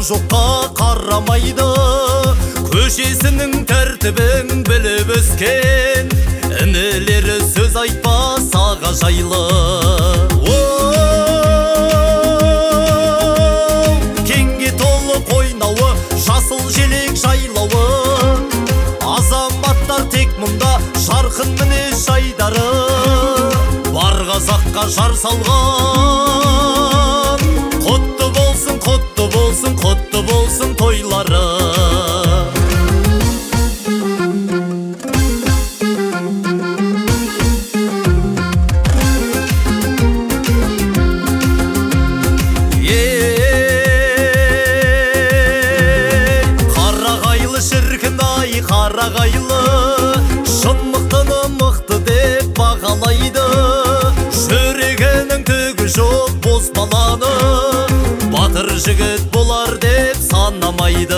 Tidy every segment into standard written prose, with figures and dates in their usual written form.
жоққа қарамайды, көшесінің тәртібін біліп өскен, інілері сөз айтпас аға жайлы. Кеңге толы қойнауы, жасыл желек жайлауы, азаматтар тек мұнда жарқын мінез жайдары, бар қазаққа жар салған. Құтты болсын, құтты болсын, құтты болсын тойлары. Қарағайлы шіркін-ай, қарағайлы, шын мықтыны мықты деп бағалайды, жүрегінің түгі жоқ бос баланы, батыр жігіт болар деп санамайды.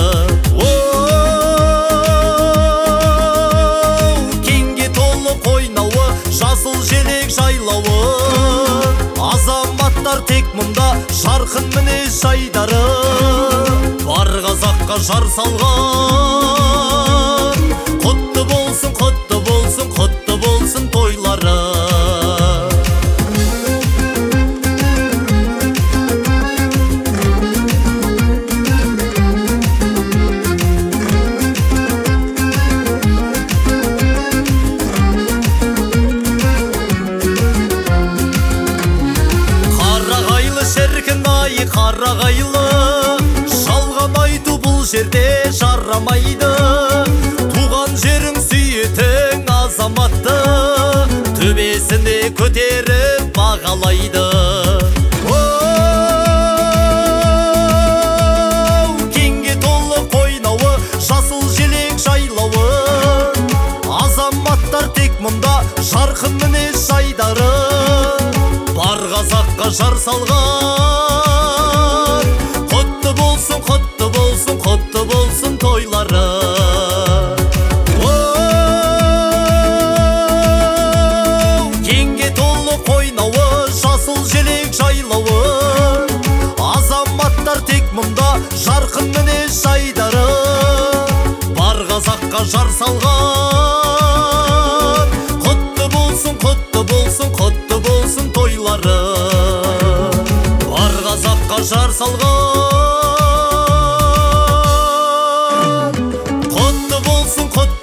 Кеңге толы қойнауы, жасыл желек жайлауы, азаматтар тек мұнда жарқын мінез жайдары, бар қазаққа жар салған. Құтты болсын, құтты болсын, құтты болсын тойлары. Қарағайлы шіркін-ай, қарағайлы, жалған айту бұл жерде жарамайды, туған жерің сүйетін азаматты төбесіне көтеріп бағалайды. Кеңге толы қойнауы, жасыл желек жайлауы, азаматтар тек мұнда жарқын мінез жайдары, бар қазаққа жар салған. Құтты болсын, құтты болсын, құтты болсын тойлары. Кеңге толы қойнауы, жасыл желек жайлауы, азаматтар тек мұнда жарқын мінез жайдары, бар қазаққа жар салған. Құтты болсын, құтты болсын, құтты болсын тойлары, бар қазаққа жар салған. Құтты болсын, құтты